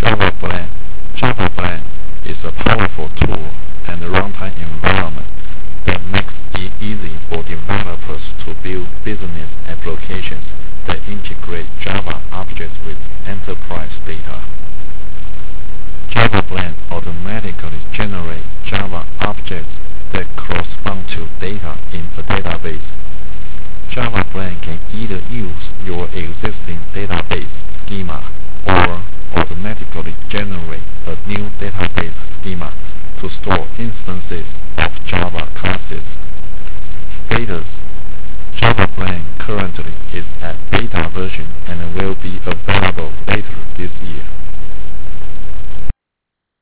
Java Blend. Java Blend is a powerful tool and runtime environment that makes it easy for developers to build business applications that integrate Java objects with enterprise data. Java Blend automatically generates Java objects that correspond to data in a database. Java Blend can either use your existing database schema or automatically generate a new database schema to store instances